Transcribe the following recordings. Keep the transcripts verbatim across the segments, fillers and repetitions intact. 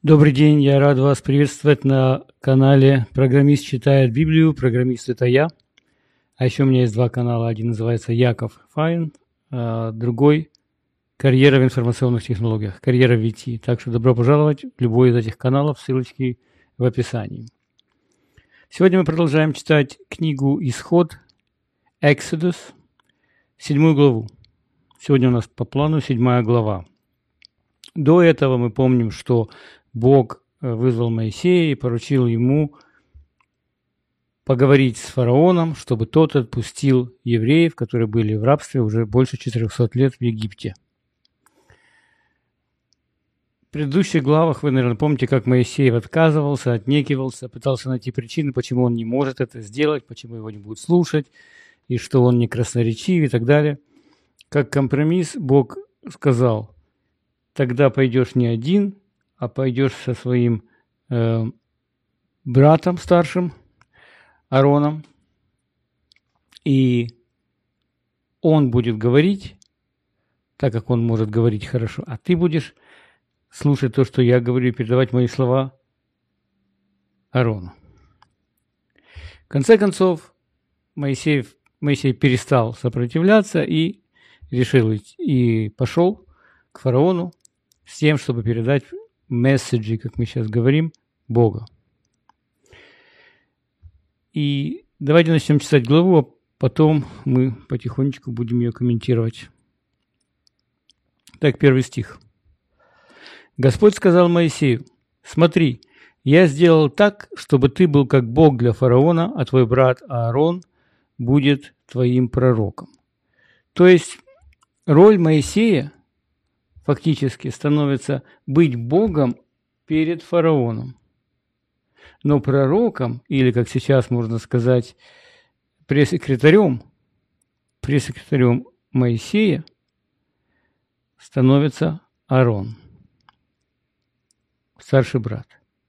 Добрый день, я рад вас приветствовать на канале «Программист читает Библию». Программист – это я. А еще у меня есть два канала. Один называется Яков Файн, а другой – «Карьера в информационных технологиях», «Карьера в ай ти». Так что добро пожаловать в любой из этих каналов, ссылочки в описании. Сегодня мы продолжаем читать книгу «Исход», Exodus, седьмую главу. Сегодня у нас по плану седьмая глава. До этого мы помним, что Бог вызвал Моисея и поручил ему поговорить с фараоном, чтобы тот отпустил евреев, которые были в рабстве уже больше четырехсот лет в Египте. В предыдущих главах вы, наверное, помните, как Моисей отказывался, отнекивался, пытался найти причины, почему он не может это сделать, почему его не будут слушать, и что он не красноречив и так далее. Как компромисс Бог сказал: тогда пойдешь не один, а пойдешь со своим э, братом старшим, Аароном, и он будет говорить, так как он может говорить хорошо, а ты будешь слушать то, что я говорю, и передавать мои слова Аарону. В конце концов, Моисей, Моисей перестал сопротивляться и решил идти, и пошел к фараону с тем, чтобы передать месседжи, как мы сейчас говорим, Бога. И давайте начнем читать главу, а потом мы потихонечку будем ее комментировать. Так, первый стих. Господь сказал Моисею: «Смотри, я сделал так, чтобы ты был как Бог для фараона, а твой брат Аарон будет твоим пророком». То есть роль Моисея фактически становится быть Богом перед фараоном. Но пророком, или, как сейчас можно сказать, пресс-секретарем, пресс-секретарем Моисея становится Аарон, старший брат.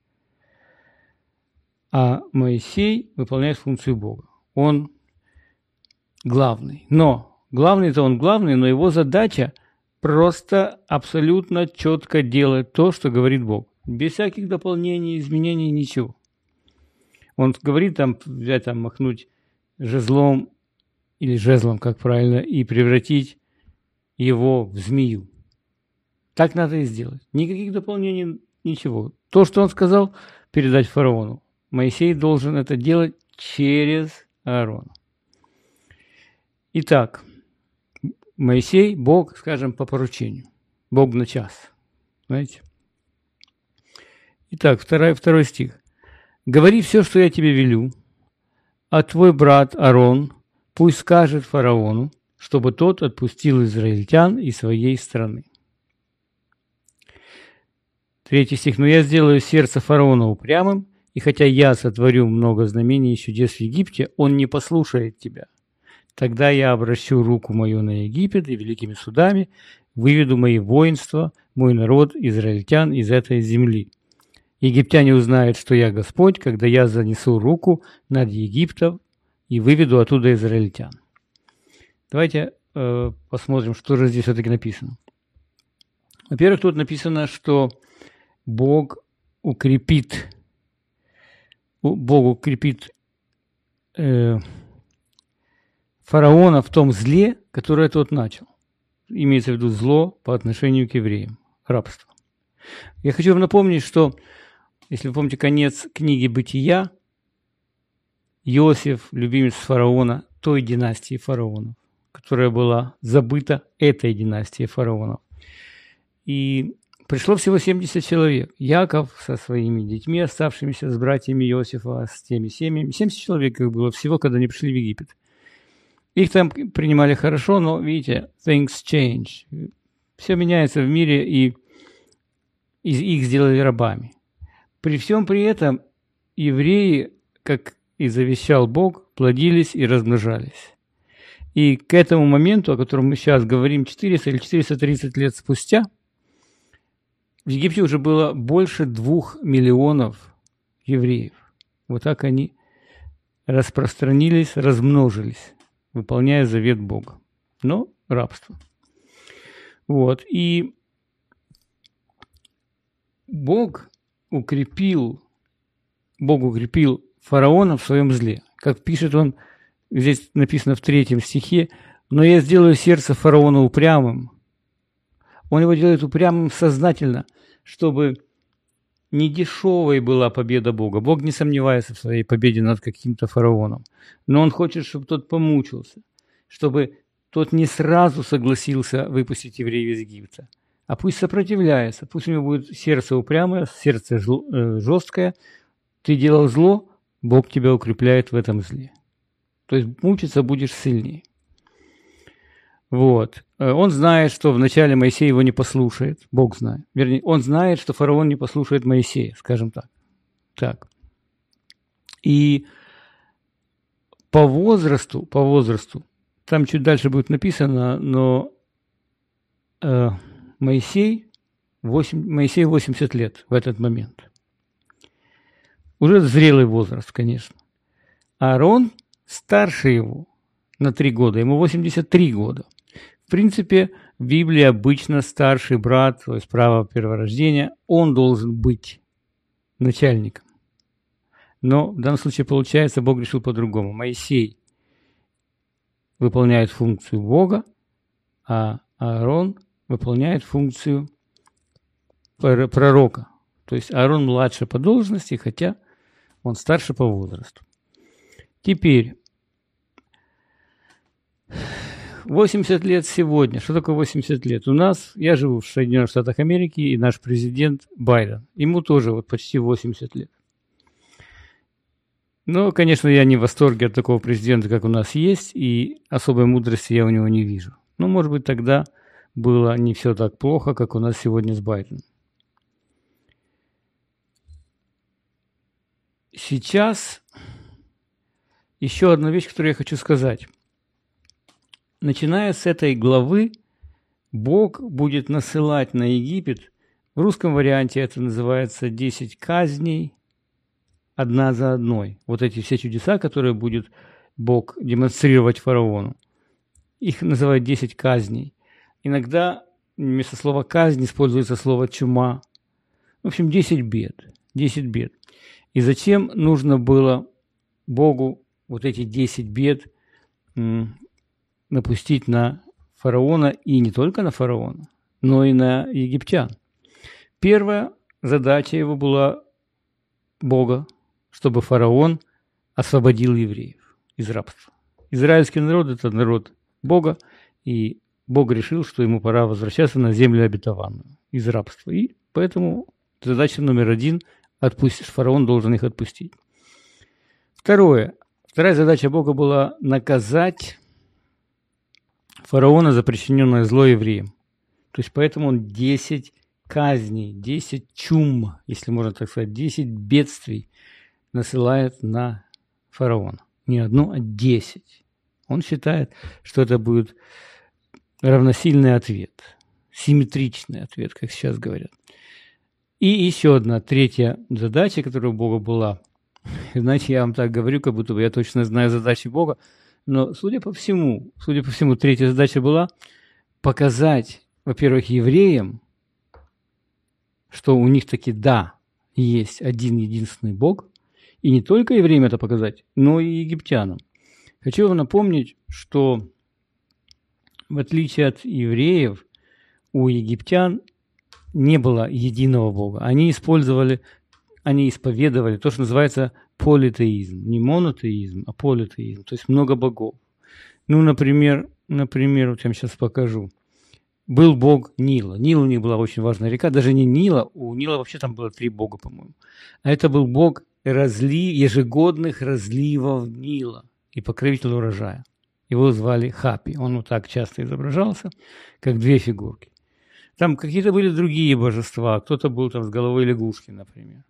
А Моисей выполняет функцию Бога. Он главный. Но главный-то он главный, но его задача просто абсолютно четко делать то, что говорит Бог. Без всяких дополнений, изменений, ничего. Он говорит там, взять там, махнуть жезлом или жезлом, как правильно, и превратить его в змею. Так надо и сделать. Никаких дополнений, ничего. То, что он сказал, передать фараону. Моисей должен это делать через Аарона. Итак, Моисей – Бог, скажем, по поручению. Бог на час. Знаете? Итак, второй, второй стих. «Говори все, что я тебе велю, а твой брат Аарон пусть скажет фараону, чтобы тот отпустил израильтян из своей страны». Третий стих. «Но я сделаю сердце фараона упрямым, и хотя я сотворю много знамений и чудес в Египте, он не послушает тебя. Тогда я обращу руку мою на Египет и великими судами выведу мои воинства, мой народ, израильтян из этой земли. Египтяне узнают, что я Господь, когда я занесу руку над Египтом и выведу оттуда израильтян». Давайте э, посмотрим, что же здесь все-таки написано. Во-первых, тут написано, что Бог укрепит, Бог укрепит э, фараона в том зле, которое тот начал. Имеется в виду зло по отношению к евреям, рабство. Я хочу вам напомнить, что, если вы помните конец книги «Бытия», Иосиф, любимец фараона, той династии фараонов, которая была забыта этой династией фараонов. И пришло всего семьдесят человек. Яков со своими детьми, оставшимися с братьями Иосифа, с теми семьями. семьдесят человек их было всего, когда они пришли в Египет. Их там принимали хорошо, но, видите, things change. Все меняется в мире, и их сделали рабами. При всем при этом евреи, как и завещал Бог, плодились и размножались. И к этому моменту, о котором мы сейчас говорим, четыреста или четыреста тридцать лет спустя, в Египте уже было больше двух миллионов евреев. Вот так они распространились, размножились, выполняя завет Бога. Но рабство. Вот. И Бог укрепил, Бог укрепил фараона в своем зле. Как пишет он, здесь написано в третьем стихе, «Но я сделаю сердце фараона упрямым». Он его делает упрямым сознательно, чтобы не дешевой была победа Бога. Бог не сомневается в своей победе над каким-то фараоном. Но он хочет, чтобы тот помучился, чтобы тот не сразу согласился выпустить евреев из Египта. А пусть сопротивляется, пусть у него будет сердце упрямое, сердце жесткое. Ты делал зло, Бог тебя укрепляет в этом зле. То есть мучиться будешь сильнее. Вот. Он знает, что вначале Моисей его не послушает. Бог знает. Вернее, он знает, что фараон не послушает Моисея, скажем так. Так. И по возрасту, по возрасту, там чуть дальше будет написано, но э, Моисей, восемь, Моисей восемьдесят лет в этот момент. Уже зрелый возраст, конечно. Аарон старше его на три года, ему восемьдесят три года. В принципе, в Библии обычно старший брат, то есть право перворождения, он должен быть начальником. Но в данном случае, получается, Бог решил по-другому. Моисей выполняет функцию Бога, а Аарон выполняет функцию пророка. То есть Аарон младше по должности, хотя он старше по возрасту. Теперь восемьдесят лет сегодня. Что такое восемьдесят лет? У нас, я живу в Соединенных Штатах Америки, и наш президент Байден. Ему тоже вот почти восемьдесят лет. Но, конечно, я не в восторге от такого президента, как у нас есть, и особой мудрости я у него не вижу. Но, может быть, тогда было не все так плохо, как у нас сегодня с Байденом. Сейчас еще одна вещь, которую я хочу сказать. Начиная с этой главы, Бог будет насылать на Египет, в русском варианте это называется десять казней, одна за одной. Вот эти все чудеса, которые будет Бог демонстрировать фараону, их называют десять казней. Иногда вместо слова «казнь» используется слово «чума». В общем, десять бед. десять бед. И зачем нужно было Богу вот эти десять бед м, напустить на фараона, и не только на фараона, но и на египтян? Первая задача его была Бога, чтобы фараон освободил евреев из рабства. Израильский народ – это народ Бога, и Бог решил, что ему пора возвращаться на землю обетованную из рабства. И поэтому задача номер один – отпустить, фараон должен их отпустить. Второе. Вторая задача Бога была наказать фараона за причиненное зло евреям. То есть поэтому он десять казней, десять чум, если можно так сказать, десять бедствий насылает на фараона. Не одно, а десять. Он считает, что это будет равносильный ответ, симметричный ответ, как сейчас говорят. И еще одна, третья задача, которая у Бога была. Знаете, я вам так говорю, как будто бы я точно знаю задачи Бога, но, судя по всему, судя по всему, третья задача была показать, во-первых, евреям, что у них таки, да, есть один единственный Бог, и не только евреям это показать, но и египтянам. Хочу вам напомнить, что в отличие от евреев, у египтян не было единого Бога. Они использовали, они исповедовали то, что называется политеизм. Не монотеизм, а политеизм. То есть много богов. Ну, например, например, вот я вам сейчас покажу. Был бог Нила. Нил у них была очень важная река. Даже не Нила, у Нила вообще там было три бога, по-моему. А это был бог разлив, ежегодных разливов Нила и покровитель урожая. Его звали Хапи. Он вот так часто изображался, как две фигурки. Там какие-то были другие божества. Кто-то был там с головой лягушки, например.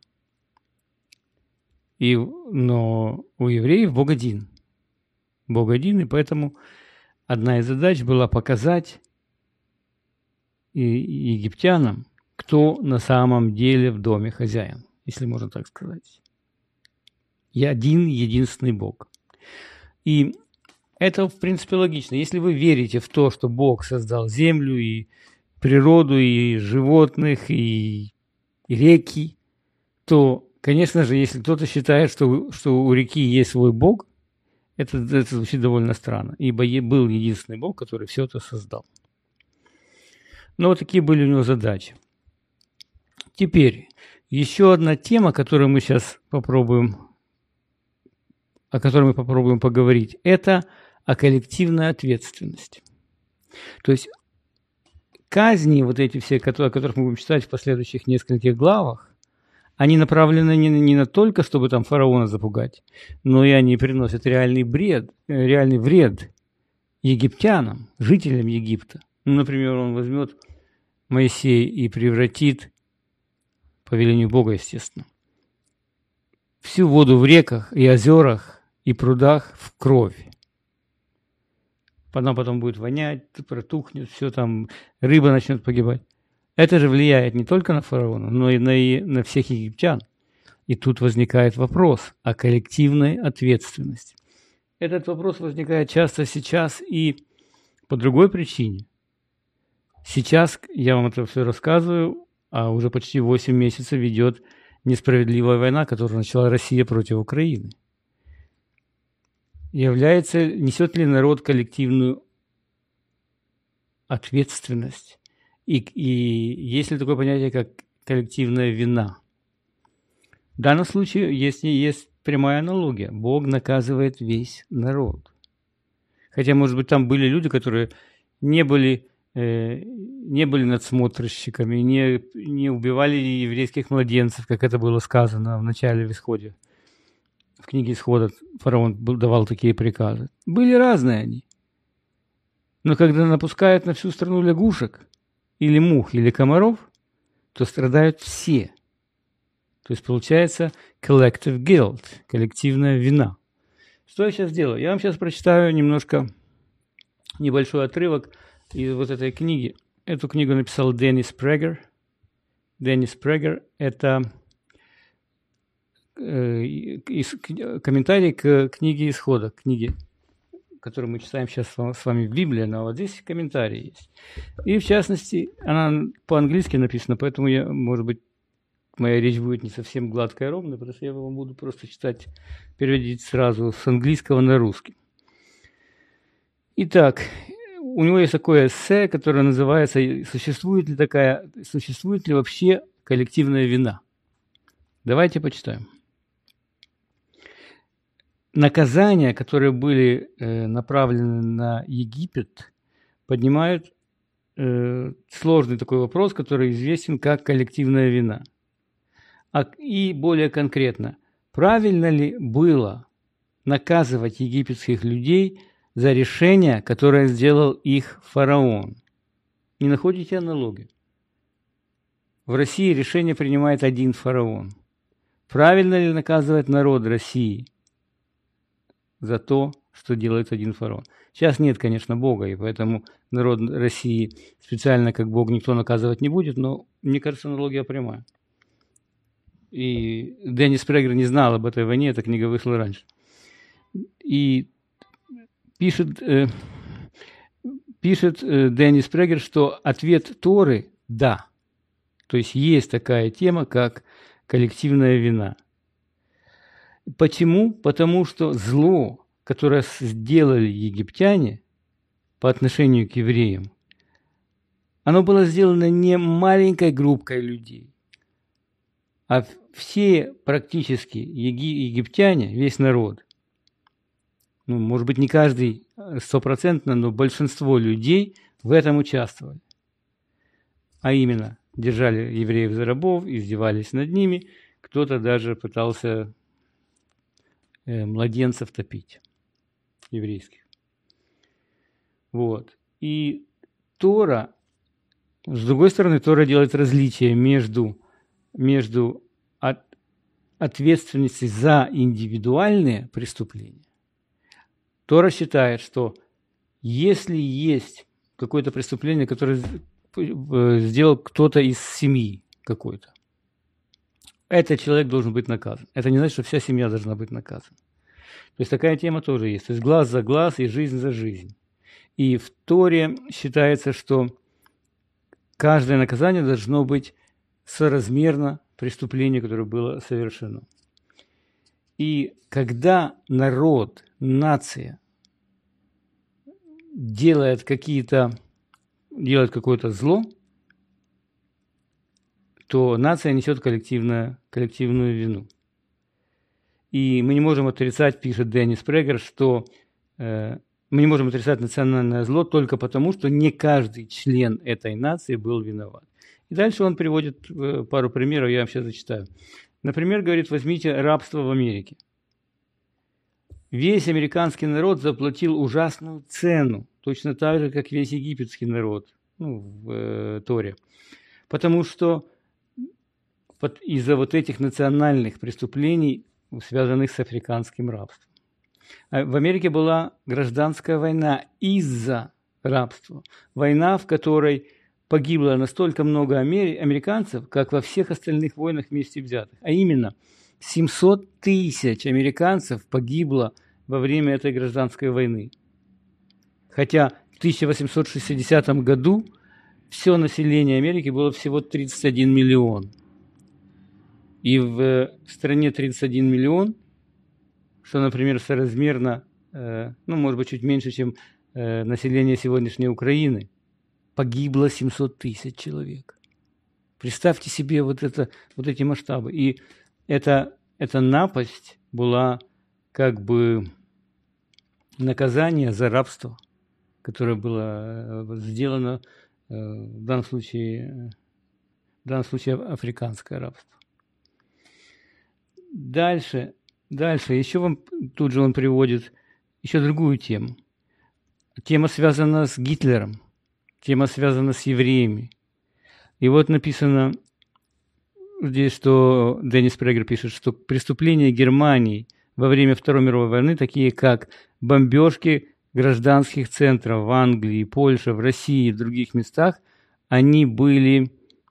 И, но у евреев Бог один. Бог один, и поэтому одна из задач была показать и египтянам, кто на самом деле в доме хозяин, если можно так сказать. Я один, единственный Бог. И это, в принципе, логично. Если вы верите в то, что Бог создал землю и природу, и животных, и реки, то, конечно же, если кто-то считает, что, что у реки есть свой бог, это, это звучит довольно странно, ибо был единственный бог, который все это создал. Но вот такие были у него задачи. Теперь, еще одна тема, которую мы сейчас попробуем, о которой мы попробуем поговорить, это о коллективной ответственности. То есть казни, вот эти все, о которых мы будем читать в последующих нескольких главах, они направлены не, не на только, чтобы там фараона запугать, но и они приносят реальный бред, реальный вред египтянам, жителям Египта. Ну, например, он возьмет Моисея и превратит, по велению Бога, естественно, всю воду в реках и озерах и прудах в кровь. Она потом будет вонять, протухнет, все там, рыба начнет погибать. Это же влияет не только на фараона, но и на, и на всех египтян. И тут возникает вопрос о коллективной ответственности. Этот вопрос возникает часто сейчас и по другой причине. Сейчас я вам это все рассказываю, а уже почти восемь месяцев ведет несправедливая война, которую начала Россия против Украины. Является, несет ли народ коллективную ответственность? И, и есть ли такое понятие, как коллективная вина? В данном случае есть, есть прямая аналогия. Бог наказывает весь народ. Хотя, может быть, там были люди, которые не были, э, не были надсмотрщиками, не, не убивали еврейских младенцев, как это было сказано в начале в Исходе. В книге Исхода фараон давал такие приказы. Были разные они. Но когда напускают на всю страну лягушек, или мух, или комаров, то страдают все. То есть получается collective guilt, коллективная вина. Что я сейчас делаю? Я вам сейчас прочитаю немножко небольшой отрывок из вот этой книги. Эту книгу написал Деннис Прегер. Деннис Прегер – это э, комментарий к книге Исхода, книге, которую мы читаем сейчас с вами в Библии, но вот здесь комментарий есть. И, в частности, она по-английски написана, поэтому, я, может быть, моя речь будет не совсем гладкая и ровная, потому что я вам буду просто читать, переводить сразу с английского на русский. Итак, у него есть такое эссе, которое называется «Существует ли такая, существует ли вообще коллективная вина?» Давайте почитаем. Наказания, которые были э, направлены на Египет, поднимают э, сложный такой вопрос, который известен как коллективная вина. А, и более конкретно, правильно ли было наказывать египетских людей за решение, которое сделал их фараон? Не находите аналогию? В России решение принимает один фараон. Правильно ли наказывать народ России за то, что делает один фараон? Сейчас нет, конечно, Бога, и поэтому народ России специально как Бог никто наказывать не будет, но мне кажется, аналогия прямая. И Деннис Прегер не знал об этой войне, эта книга вышла раньше. И пишет, э, пишет э, Деннис Прегер, что ответ Торы – да. То есть есть такая тема, как коллективная вина. Почему? Потому что зло, которое сделали египтяне по отношению к евреям, оно было сделано не маленькой группой людей, а все практически еги- египтяне, весь народ, ну, может быть, не каждый стопроцентно, но большинство людей в этом участвовали. А именно, держали евреев за рабов, издевались над ними, кто-то даже пытался э, младенцев топить, еврейских. Вот. И Тора, с другой стороны, Тора делает различие между, между от, ответственностью за индивидуальные преступления. Тора считает, что если есть какое-то преступление, которое сделал кто-то из семьи какой-то, этот человек должен быть наказан. Это не значит, что вся семья должна быть наказана. То есть такая тема тоже есть. То есть глаз за глаз и жизнь за жизнь. И в Торе считается, что каждое наказание должно быть соразмерно преступление, которое было совершено. И когда народ, нация делает какие-то, делает какое-то зло, то нация несет коллективную, коллективную вину. И мы не можем отрицать, пишет Деннис Прегер, что э, мы не можем отрицать национальное зло только потому, что не каждый член этой нации был виноват. И дальше он приводит э, пару примеров, я вам сейчас зачитаю. Например, говорит, возьмите рабство в Америке. Весь американский народ заплатил ужасную цену, точно так же, как весь египетский народ, ну, в э, Торе. Потому что вот из-за вот этих национальных преступлений, связанных с африканским рабством. А в Америке была гражданская война из-за рабства. Война, в которой погибло настолько много американцев, как во всех остальных войнах вместе взятых. А именно, семьсот тысяч американцев погибло во время этой гражданской войны. Хотя в тысяча восемьсот шестидесятом году все население Америки было всего тридцать один миллион. И в стране тридцать один миллион, что, например, соразмерно, э, ну, может быть, чуть меньше, чем э, население сегодняшней Украины, погибло семьсот тысяч человек. Представьте себе вот, это, вот эти масштабы. И это, эта напасть была как бы наказание за рабство, которое было сделано э, в данном случае, в данном случае африканское рабство. Дальше, дальше, еще вам тут же он приводит еще другую тему. Тема связана с Гитлером, тема связана с евреями. И вот написано здесь, что Деннис Прегер пишет, что преступления Германии во время Второй мировой войны, такие как бомбежки гражданских центров в Англии, Польше, в России и в других местах, они были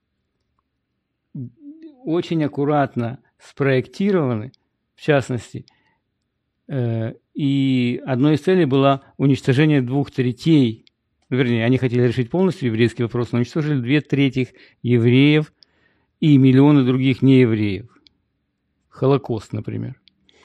очень аккуратно спроектированы, в частности, э, и одной из целей было уничтожение двух третей, вернее, они хотели решить полностью еврейский вопрос, но уничтожили две трети евреев и миллионы других неевреев. Холокост, например.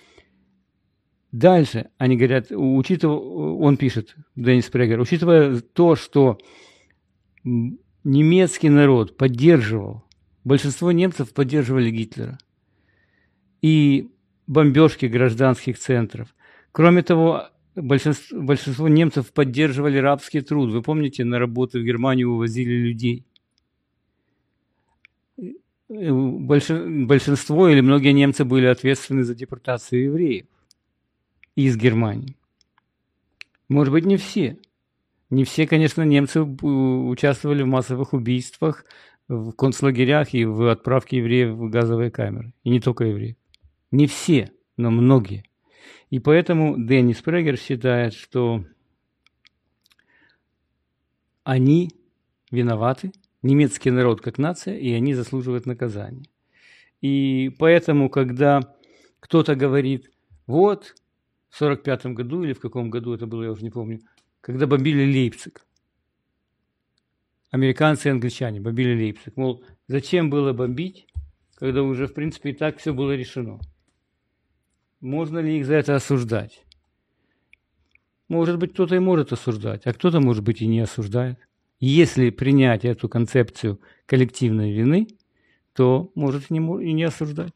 Дальше они говорят, учитывая, он пишет, Деннис Прегер, учитывая то, что немецкий народ поддерживал, большинство немцев поддерживали Гитлера, и бомбежки гражданских центров. Кроме того, большинство, большинство немцев поддерживали рабский труд. Вы помните, на работу в Германию увозили людей. Большинство или многие немцы были ответственны за депортацию евреев из Германии. Может быть, не все. Не все, конечно, немцы участвовали в массовых убийствах, в концлагерях и в отправке евреев в газовые камеры. И не только евреев. Не все, но многие. И поэтому Деннис Прегер считает, что они виноваты, немецкий народ как нация, и они заслуживают наказания. И поэтому, когда кто-то говорит, вот, в сорок пятом году, или в каком году это было, я уже не помню, когда бомбили Лейпциг, американцы и англичане бомбили Лейпциг, мол, зачем было бомбить, когда уже, в принципе, и так все было решено. Можно ли их за это осуждать? Может быть, кто-то и может осуждать, а кто-то, может быть, и не осуждает. Если принять эту концепцию коллективной вины, то может и не, и не осуждать.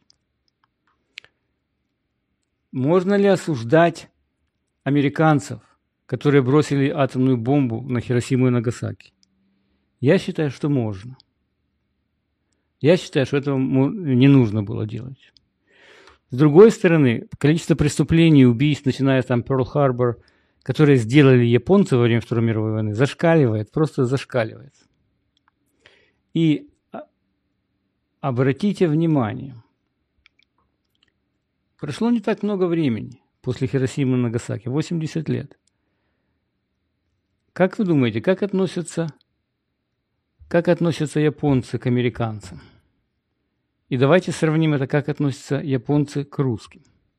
Можно ли осуждать американцев, которые бросили атомную бомбу на Хиросиму и Нагасаки? Я считаю, что можно. Я считаю, что этого не нужно было делать. С другой стороны, количество преступлений и убийств, начиная с там Перл-Харбор, которые сделали японцы во время Второй мировой войны, зашкаливает, просто зашкаливает. И обратите внимание, прошло не так много времени после Хиросимы и Нагасаки, восемьдесят лет. Как вы думаете, как относятся, как относятся японцы к американцам? И давайте сравним это, как относятся японцы к русским.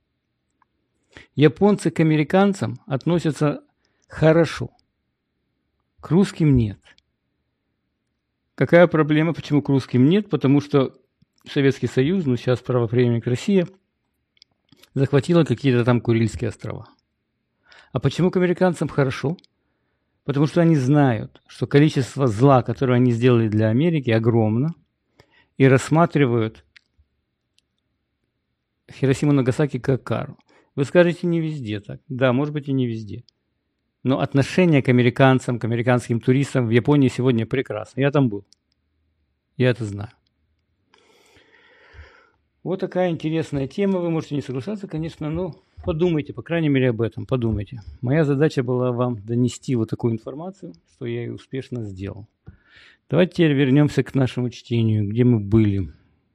Японцы к американцам относятся хорошо, к русским нет. Какая проблема, почему к русским нет? Потому что Советский Союз, ну сейчас правопреемник Россия, захватила какие-то там Курильские острова. А почему к американцам хорошо? Потому что они знают, что количество зла, которое они сделали для Америки, огромно, и рассматривают Хиросиму и Нагасаки как кару. Вы скажете, не везде так. Да, может быть и не везде. Но отношение к американцам, к американским туристам в Японии сегодня прекрасно. Я там был. Я это знаю. Вот такая интересная тема. Вы можете не соглашаться, конечно, но подумайте, по крайней мере, об этом. Подумайте. Моя задача была вам донести вот такую информацию, что я и успешно сделал. Давайте теперь вернемся к нашему чтению, где мы были.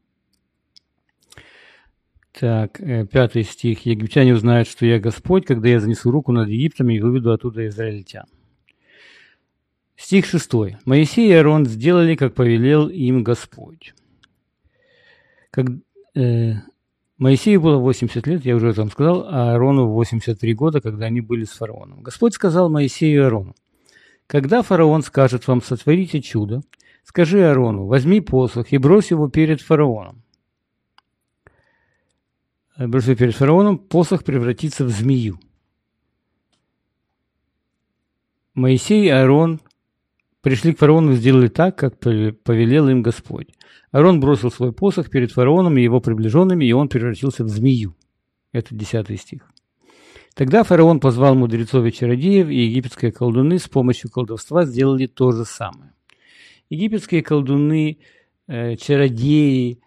Так, пятый стих. «Египтяне узнают, что я Господь, когда я занесу руку над Египтом и выведу оттуда израильтян». Стих шестой. «Моисей и Аарон сделали, как повелел им Господь». Как, э, Моисею было восемьдесят лет, я уже там сказал, а Аарону восемьдесят три года, когда они были с фараоном. Господь сказал Моисею и Аарону: «Когда фараон скажет вам: сотворите чудо, скажи Аарону: возьми посох и брось его перед фараоном». Бросив перед фараоном, посох превратится в змею. Моисей и Аарон пришли к фараону и сделали так, как повелел им Господь. Аарон бросил свой посох перед фараоном и его приближенными, и он превратился в змею. Это десятый стих. Тогда фараон позвал мудрецов и чародеев, и египетские колдуны с помощью колдовства сделали то же самое. Египетские колдуны, э, чародеи,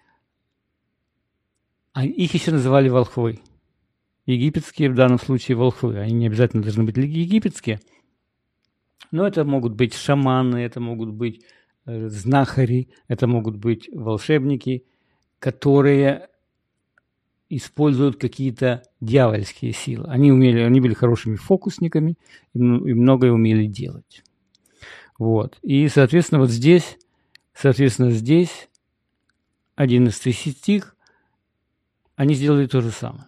их еще называли волхвы. Египетские в данном случае волхвы. Они не обязательно должны быть египетские. Но это могут быть шаманы, это могут быть э, знахари, это могут быть волшебники, которые используют какие-то дьявольские силы. Они, умели, они были хорошими фокусниками и многое умели делать. Вот. И, соответственно, вот здесь, соответственно, здесь одиннадцатый стих, они сделали то же самое.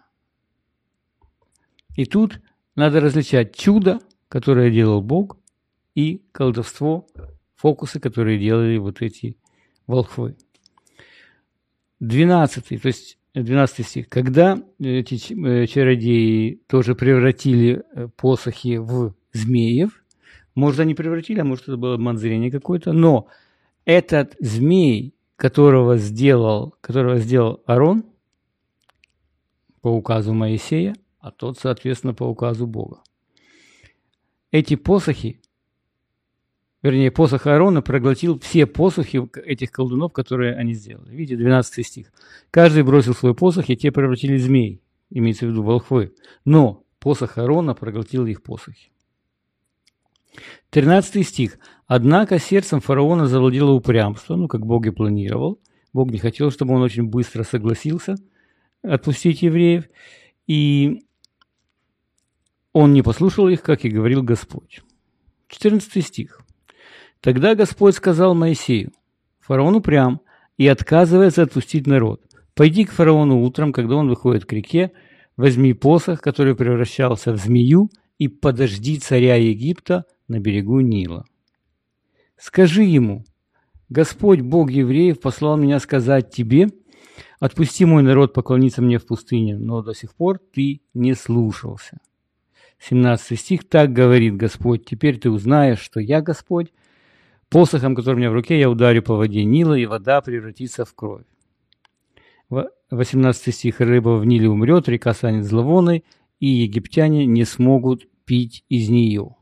И тут надо различать чудо, которое делал Бог, и колдовство, фокусы, которые делали вот эти волхвы. двенадцатый, то есть двенадцатый стих. Когда эти чародеи тоже превратили посохи в змеев, может, они превратили, а может, это было обман зрения какой-то, но этот змей, которого сделал, которого сделал Аарон по указу Моисея, а тот, соответственно, по указу Бога. Эти посохи, вернее, посох Аарона проглотил все посохи этих колдунов, которые они сделали. Видите, двенадцатый стих. Каждый бросил свой посох, и те превратились в змей, имеется в виду волхвы. Но посох Аарона проглотил их посохи. тринадцатый стих. Однако сердцем фараона завладело упрямство, ну, как Бог и планировал. Бог не хотел, чтобы он очень быстро согласился отпустить евреев, и он не послушал их, как и говорил Господь. четырнадцатый стих. Тогда Господь сказал Моисею: фараон упрям и отказывается отпустить народ. Пойди к фараону утром, когда он выходит к реке, возьми посох, который превращался в змею, и подожди царя Египта на берегу Нила. Скажи ему: Господь, Бог евреев, послал меня сказать тебе: отпусти мой народ поклониться мне в пустыне, но до сих пор ты не слушался. семнадцатый стих. Так говорит Господь: теперь ты узнаешь, что я Господь. Посохом, который у меня в руке, я ударю по воде Нила, и вода превратится в кровь. восемнадцатый стих. Рыба в Ниле умрет, река станет зловонной, и египтяне не смогут пить из нее.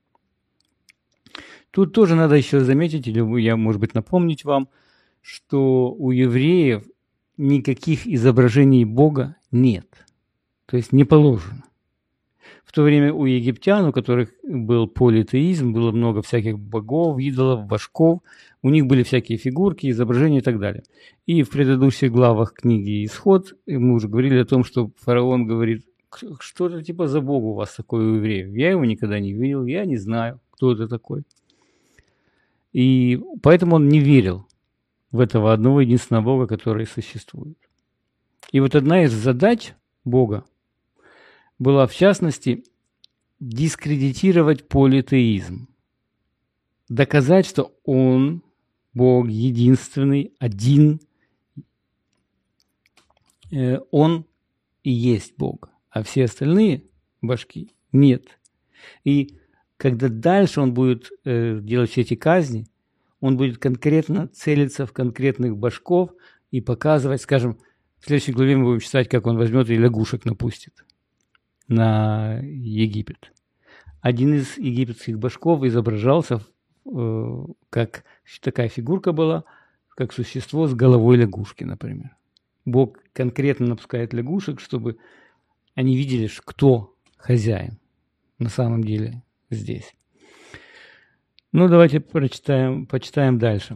Тут тоже надо еще заметить, или я, может быть, напомнить вам, что у евреев никаких изображений Бога нет. То есть не положено. В то время у египтян, у которых был политеизм, было много всяких богов, идолов, божков, у них были всякие фигурки, изображения и так далее. И в предыдущих главах книги «Исход» мы уже говорили о том, что фараон говорит: что это типа за бог у вас такой у евреев? Я его никогда не видел, я не знаю, кто это такой. И поэтому он не верил в этого одного единственного Бога, который существует. И вот одна из задач Бога была, в частности, дискредитировать политеизм. Доказать, что Он, Бог, единственный, один, э, он и есть Бог, а все остальные божки нет. И когда дальше он будет э, делать все эти казни, он будет конкретно целиться в конкретных божков и показывать, скажем, в следующей главе мы будем читать, как он возьмет и лягушек напустит на Египет. Один из египетских божков изображался э, как такая фигурка была, как существо с головой лягушки, например. Бог конкретно напускает лягушек, чтобы они видели, кто хозяин на самом деле здесь. Ну, давайте прочитаем, почитаем дальше.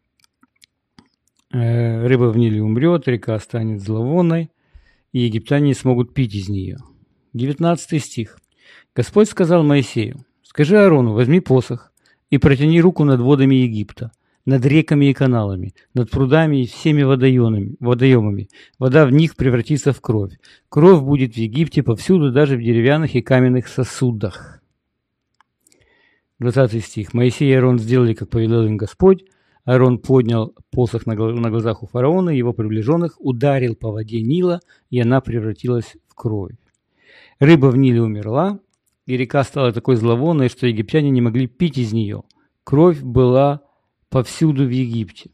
Э, рыба в Ниле умрет, река станет зловонной, и египтяне не смогут пить из нее. девятнадцатый стих. Господь сказал Моисею: «Скажи Аарону, возьми посох и протяни руку над водами Египта, над реками и каналами, над прудами и всеми водоемами, водоемами. Вода в них превратится в кровь. Кровь будет в Египте повсюду, даже в деревянных и каменных сосудах». двадцатый стих. Моисей и Аарон сделали, как повелел им Господь. Аарон поднял посох на глазах у фараона, его приближенных, ударил по воде Нила, и она превратилась в кровь. Рыба в Ниле умерла, и река стала такой зловонной, что египтяне не могли пить из нее. Кровь была повсюду в Египте.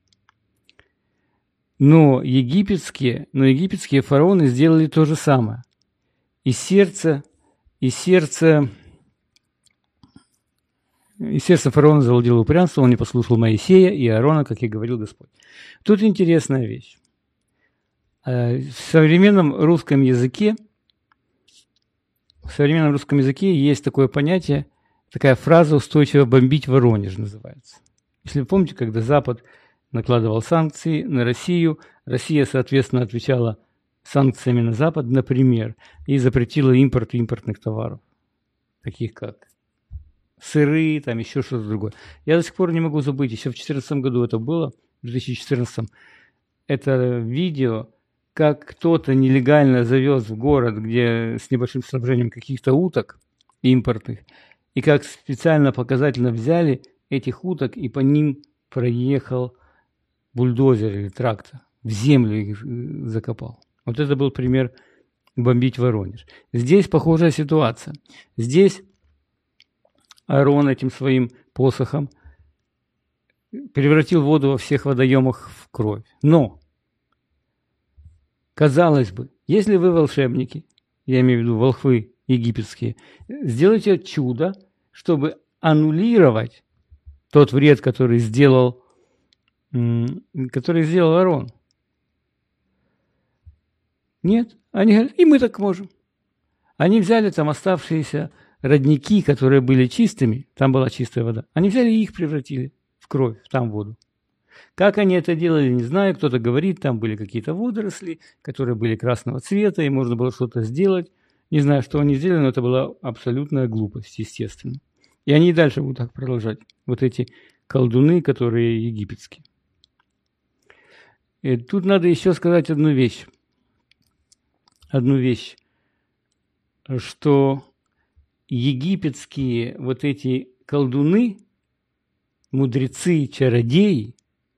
Но египетские, но египетские фараоны сделали то же самое. И сердце, и сердце, и сердце фараона завладело упрямством, он не послушал Моисея и Аарона, как и говорил Господь. Тут интересная вещь. В современном русском языке В современном русском языке есть такое понятие, такая фраза «устойчиво бомбить Воронеж» называется. Если вы помните, когда Запад накладывал санкции на Россию, Россия, соответственно, отвечала санкциями на Запад, например, и запретила импорт импортных товаров, таких как сыры, там еще что-то другое. Я до сих пор не могу забыть, еще в две тысячи четырнадцатом году это было, в две тысячи четырнадцатом, это видео, как кто-то нелегально завез в город, где с небольшим снабжением каких-то уток импортных, и как специально показательно взяли этих уток, и по ним проехал бульдозер или трактор, в землю их закопал. Вот это был пример бомбить Воронеж. Здесь похожая ситуация. Здесь Аарон этим своим посохом превратил воду во всех водоемах в кровь. Но казалось бы, если вы волшебники, я имею в виду волхвы египетские, сделайте чудо, чтобы аннулировать тот вред, который сделал, который сделал Аарон. Нет, они говорят, и мы так можем. Они взяли там оставшиеся родники, которые были чистыми, там была чистая вода, они взяли и их превратили в кровь, там в воду. Как они это делали, не знаю. Кто-то говорит, там были какие-то водоросли, которые были красного цвета, и можно было что-то сделать. Не знаю, что они сделали, но это была абсолютная глупость, естественно. И они и дальше будут так продолжать. Вот эти колдуны, которые египетские. И тут надо еще сказать одну вещь. Одну вещь, что египетские вот эти колдуны, мудрецы, чародеи,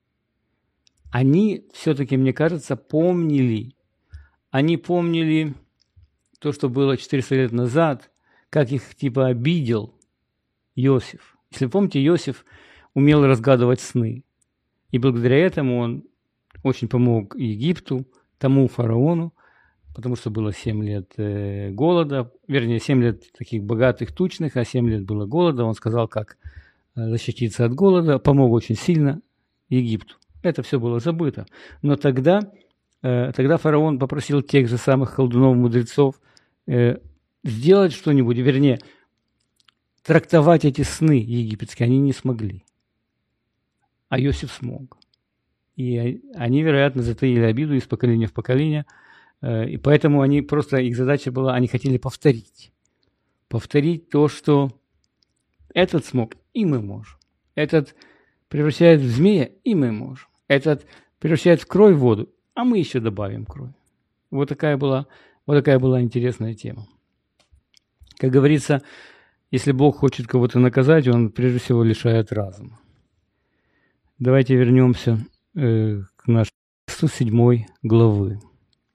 они все-таки, мне кажется, помнили. Они помнили то, что было четыреста лет назад, как их типа обидел Иосиф. Если помните, Иосиф умел разгадывать сны. И благодаря этому он очень помог Египту, тому фараону, потому что было семь лет э, голода, вернее, семь лет таких богатых, тучных, а семь лет было голода. Он сказал, как защититься от голода, помог очень сильно Египту. Это все было забыто. Но тогда, э, тогда фараон попросил тех же самых колдунов-мудрецов э, сделать что-нибудь, вернее, трактовать эти сны египетские. Они не смогли. А Иосиф смог. И они, вероятно, затаили обиду из поколения в поколение. Э, и поэтому они просто, их задача была, они хотели повторить. Повторить то, что этот смог, и мы можем. Этот превращает в змея, и мы можем. Этот превращает в кровь воду, а мы еще добавим кровь. Вот такая была, вот такая была интересная тема. Как говорится, если Бог хочет кого-то наказать, Он прежде всего лишает разума. Давайте вернемся э, к нашему тексту седьмой главы.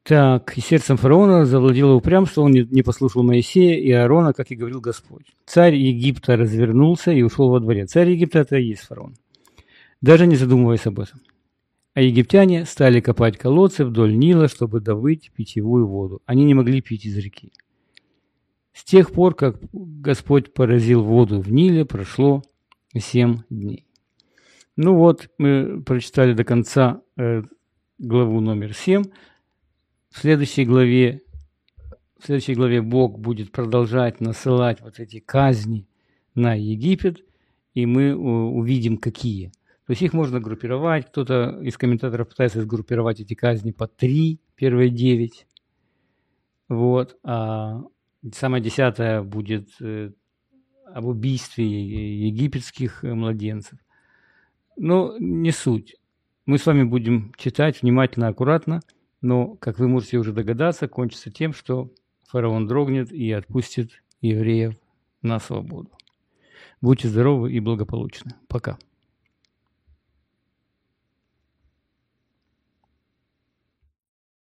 Так, и сердцем фараона завладело упрямство, он не, не послушал Моисея и Аарона, как и говорил Господь. Царь Египта развернулся и ушел во дворе. Царь Египта – это и есть фараон, даже не задумываясь об этом. А египтяне стали копать колодцы вдоль Нила, чтобы добыть питьевую воду. Они не могли пить из реки. С тех пор, как Господь поразил воду в Ниле, прошло семь дней. Ну вот, мы прочитали до конца э, главу номер семь. В следующей главе, в следующей главе Бог будет продолжать насылать вот эти казни на Египет, и мы увидим, какие. То есть их можно группировать. Кто-то из комментаторов пытается сгруппировать эти казни по три, первые девять. Вот. А самая десятая будет э, об убийстве египетских младенцев. Но не суть. Мы с вами будем читать внимательно, аккуратно, но, как вы можете уже догадаться, кончится тем, что фараон дрогнет и отпустит евреев на свободу. Будьте здоровы и благополучны. Пока.